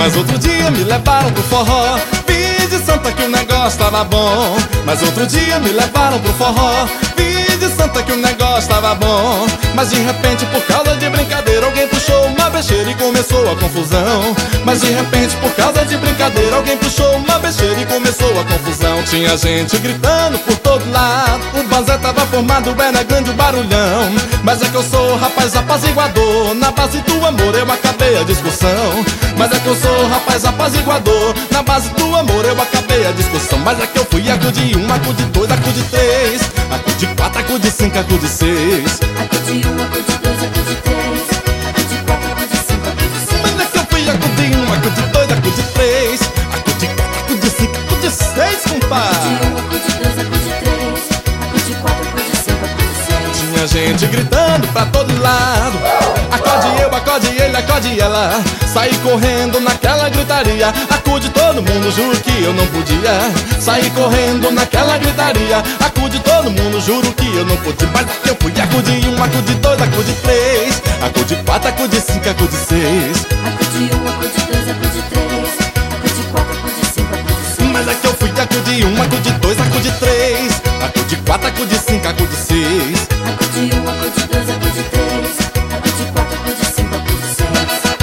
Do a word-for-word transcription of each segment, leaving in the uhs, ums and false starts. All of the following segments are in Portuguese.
Mas outro dia me levaram pro forró, vi de santa que o negócio tava bom. Mas outro dia me levaram pro forró, vi de santa que o negócio tava bom. Mas de repente, por causa de brincadeira, alguém puxou uma besteira e começou a confusão. Mas de repente, por causa de brincadeira, alguém puxou uma besteira e começou a confusão. Tinha gente gritando por todo lado, o banzé tava formado, era grande o barulhão. Mas é que eu sou rapaz apaziguador, na base do amor eu acabei a discussão. Mas é que eu sou rapaz apaziguador, na base do amor eu acabei a discussão. Mas é que eu fui acu de um, acu de dois, acu de três, acu de quatro, acu de cinco, acu de seis. Acu de um, acu de dois, acu de três, acu de quatro, acu de cinco, acu de seis. Mas é que eu fui acu de um, acu de dois, acu de três, acu de quatro, acu de cinco, acu de seis, compadre. Acu de um, acu de dois, acu de três, acu de quatro, acu de cinco, acu de seis. Tinha gente gritando pra todo lado, acorde eu, acorde ele, acorde ela. Saí correndo naquela gritaria, acude todo mundo, juro que eu não podia. Saí correndo naquela gritaria, acude todo mundo, juro que eu não podia. Mas aqui eu fui acude um, acude dois, acude três, acude quatro, acude cinco, acude seis. Acu de um, acu de dois, acu de três, acu de quatro, acu de cinco, acu de seis. Mas aqui eu fui acude um, acude dois, acude três, acude quatro, acude cinco, acude seis. Acu de um, acu de dois, acu de três, acu de quatro, acu de cinco, acu de seis.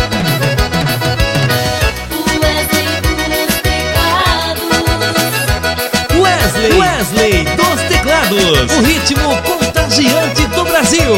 Wesley, Wesley dos teclados, o ritmo contagiante do Brasil.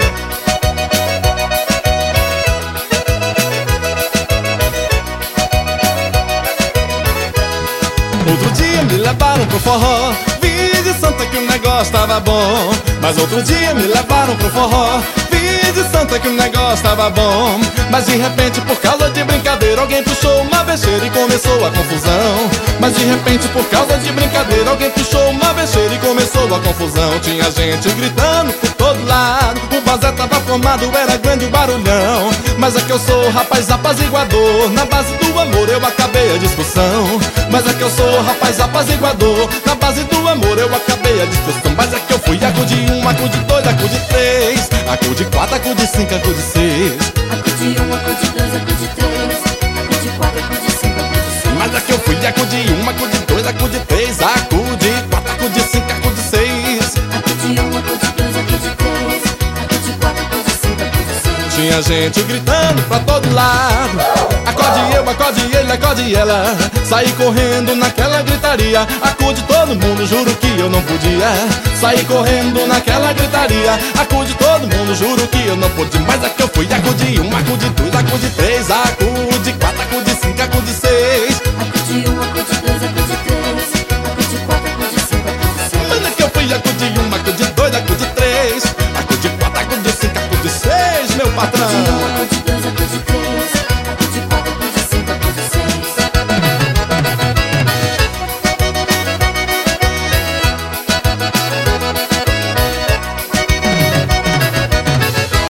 Outro dia me levaram pro forró, vi de santa que o negócio tava bom. Mas outro dia me levaram pro forró, vi de santa que o negócio tava bom. Mas de repente, por causa de brincadeira, alguém puxou uma besteira e começou a confusão. Mas de repente, por causa de brincadeira, alguém puxou uma besteira e começou a confusão. Tinha gente gritando por todo lado, o banzé tava formado, era grande o barulhão. Mas é que eu sou rapaz apaziguador, na base do amor eu acabei a discussão. Mas é que eu sou rapaz apaziguador, na base do amor eu acabei a discussão. Mas é que eu fui acu de um, acu de dois, acu de três, acu de quatro, acu de cinco, acu de seis. Acu de um, acu de dois, acu de três, acu de quatro, acu de cinco, acu de seis. Mas é que eu fui acu de um, acu de dois, acu de três, acu de quatro, acu de cinco, acu de seis. Acu de um, acu de dois, acu de três, acu de quatro, acu de cinco, acu de seis. Tinha gente gritando pra todo lado, acorde eu, acorde ele, acorde ela. Saí correndo naquela gritaria, acude todo mundo, juro que eu não podia. Saí correndo naquela gritaria, acude todo mundo, juro que eu não podia. Mas é que eu fui acude um, acude dois, acude três, acude quatro, acude cinco, acude seis. Acu de um,